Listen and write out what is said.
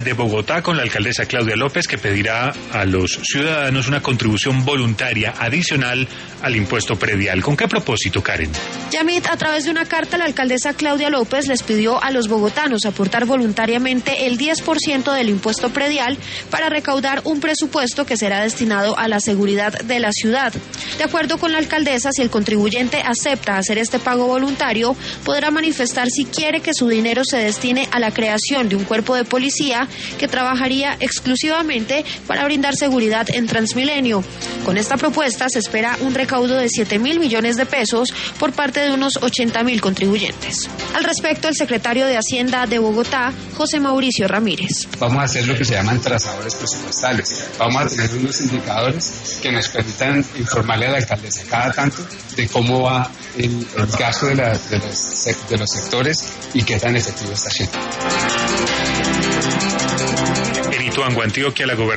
de Bogotá con la alcaldesa Claudia López, que pedirá a los ciudadanos una contribución voluntaria adicional al impuesto predial. ¿Con qué propósito, Karen? Yamit, a través de una carta, la alcaldesa Claudia López les pidió a los bogotanos aportar voluntariamente el 10% del impuesto predial para recaudar un presupuesto que será destinado a la seguridad de la ciudad. De acuerdo con la alcaldesa, si el contribuyente acepta hacer este pago voluntario, podrá manifestar si quiere que su dinero se destine a la creación de un cuerpo de policía que trabajaría exclusivamente para brindar seguridad en Transmilenio. Con esta propuesta se espera un recaudo de 7.000 millones de pesos por parte de unos 80.000 contribuyentes. Al respecto, el secretario de Hacienda de Bogotá, José Mauricio Ramírez. Vamos a hacer lo que se llaman trazadores presupuestales. Vamos a tener unos indicadores que nos permitan informarle a la alcaldesa cada tanto de cómo va el gasto de los sectores y qué tan efectivo está siendo. En Ituango, Antioquia, la